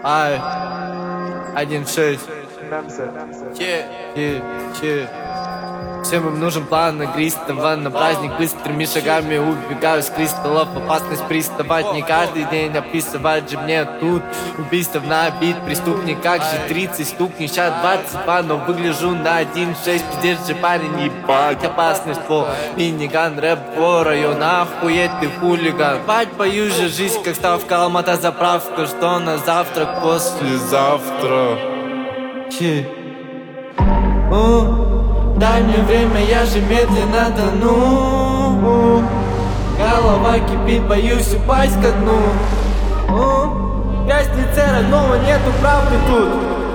Ай, 1-6. Всем им нужен план на Кристова, на праздник быстрыми шагами убегаю с кристаллов. Опасность приставать не каждый день, описывать же мне тут убийство на бит, преступник, как же 30 стукни, сейчас 22, но выгляжу на 1-6. Пиздец же парень, ебать, опасность по миниган, рэп по району, охуеть ты хулиган. Бать, боюсь же жизнь, как ставка, Алмата заправка, что на завтрак послезавтра. Дай мне время, я же медленно тону. Голова кипит, боюсь упасть ко дну. Пять лице родного, нету правды тут.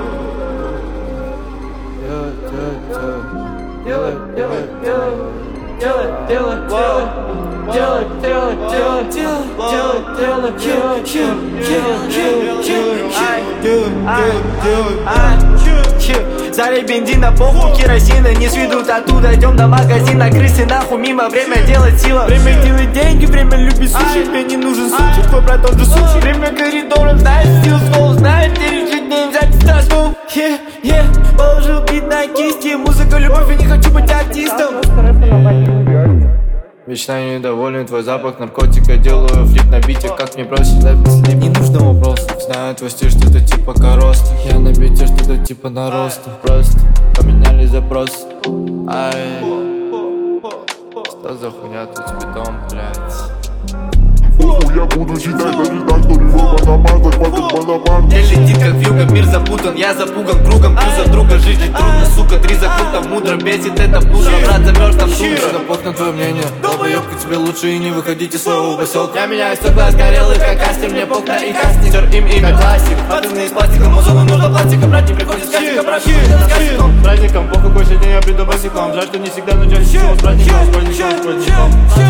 Залей бензина, похуй керосина, не сведут оттуда, идем до магазина. Крысы нахуй мимо, время делать сила. Время делать деньги, время любить суши. Мне не нужен сучи, твой брат он же сучи. Время коридоров, знаешь, стил стол, знаешь, где решить не взять страшку. Положил бит на кисти, музыка, любовь, я не хочу быть артистом. Вечно недоволен, твой запах наркотика. Делаю флип на бите, как мне проще записать. Не нужно вопросов, знаю твой стиль, что-то типа короста. Я на бите, что-то типа нароста. Просто поменяли запрос. Ай, что за хуйня тут с битом, блядь? Я буду читать, даже так, что любовь намазать, потом монопан. Не летит как вьюга, мир запутан, я запуган кругом. Плюс за друга жизни трудно, сука, 3 закрута. Мудро бесит это пудра, брат замерз там тундра. Запах на твое мнение, долбоёбка, тебе лучше и не выходить из своего поселка. Я меняю стекла сгорелых, как кастер, мне похуй и кастинг. Им имя классик, пацаны из пластика, музыку нужно пластика. Брать не приходит с кастика, брать не приходит с кастиком. Праздником, похуй, какой день я приду босиком. Жаль, что не всегда, но чаще всего с праздником, школьником.